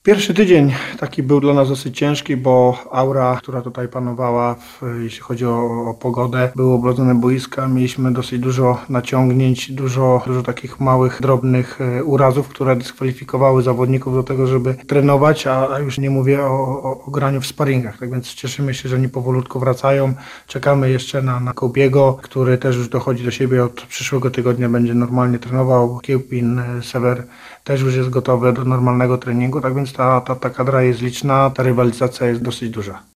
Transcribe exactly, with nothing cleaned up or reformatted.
Pierwszy tydzień taki był dla nas dosyć ciężki, bo aura, która tutaj panowała, w, jeśli chodzi o, o pogodę, były oblodzone boiska, mieliśmy dosyć dużo naciągnięć, dużo, dużo takich małych, drobnych e, urazów, które dyskwalifikowały zawodników do tego, żeby trenować, a, a już nie mówię o, o, o graniu w sparingach. Tak więc cieszymy się, że oni powolutku wracają. Czekamy jeszcze na, na Kołbiego, który też już dochodzi do siebie, od przyszłego tygodnia będzie normalnie trenował. Kiełpin, Sewer też już jest gotowy do normalnego treningu, tak więc ta, ta, ta kadra jest liczna, ta rywalizacja jest dosyć duża.